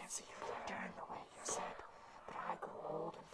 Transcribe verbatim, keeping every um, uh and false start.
see you get done the way you said, but I grew old and